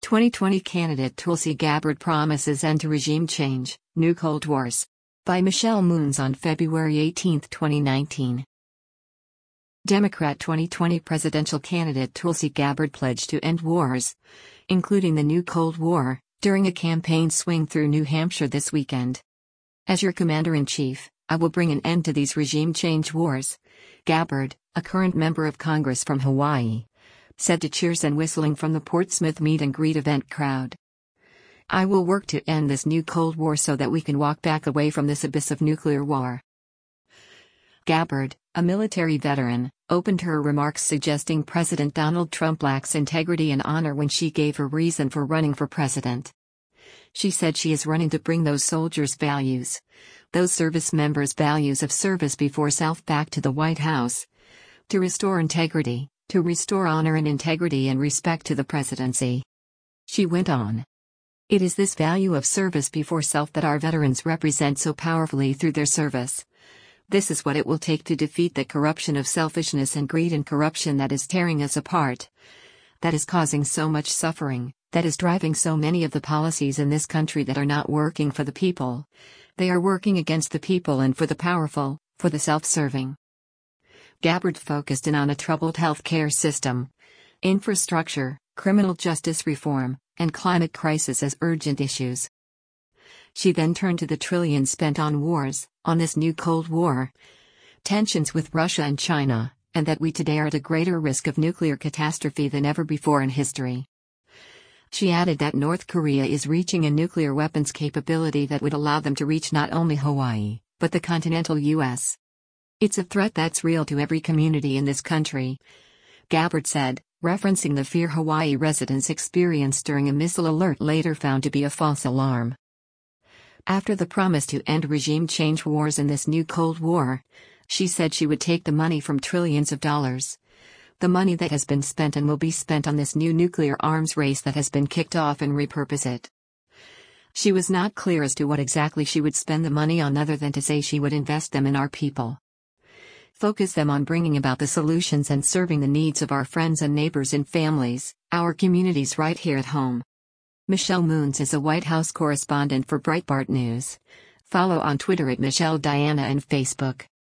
2020 candidate Tulsi Gabbard promises end to regime change, new Cold Wars. By Michelle Moons on February 18, 2019. Democrat 2020 presidential candidate Tulsi Gabbard pledged to end wars, including the new Cold War, during a campaign swing through New Hampshire this weekend. As your commander-in-chief, I will bring an end to these regime change wars, Gabbard, a current member of Congress from Hawaii, said to cheers and whistling from the Portsmouth meet and greet event crowd. I will work to end this new Cold War so that we can walk back away from this abyss of nuclear war. Gabbard, a military veteran, opened her remarks suggesting President Donald Trump lacks integrity and honor when she gave her reason for running for president. She said she is running to bring those soldiers' values, those service members' values of service before self back to the White House, to restore integrity, to restore honor and integrity and respect to the presidency. She went on. It is this value of service before self that our veterans represent so powerfully through their service. This is what it will take to defeat the corruption of selfishness and greed and corruption that is tearing us apart, that is causing so much suffering, that is driving so many of the policies in this country that are not working for the people. They are working against the people and for the powerful, for the self-serving. Gabbard focused in on a troubled health care system, infrastructure, criminal justice reform, and climate crisis as urgent issues. She then turned to the trillions spent on wars, on this new Cold War, tensions with Russia and China, and that we today are at a greater risk of nuclear catastrophe than ever before in history. She added that North Korea is reaching a nuclear weapons capability that would allow them to reach not only Hawaii, but the continental U.S. It's a threat that's real to every community in this country, Gabbard said, referencing the fear Hawaii residents experienced during a missile alert later found to be a false alarm. After the promise to end regime change wars in this new Cold War, she said she would take the money from trillions of dollars, the money that has been spent and will be spent on this new nuclear arms race that has been kicked off, and repurpose it. She was not clear as to what exactly she would spend the money on other than to say she would invest them in our people. Focus them on bringing about the solutions and serving the needs of our friends and neighbors and families, our communities right here at home. Michelle Moons is a White House correspondent for Breitbart News. Follow on Twitter at Michelle Diana and Facebook.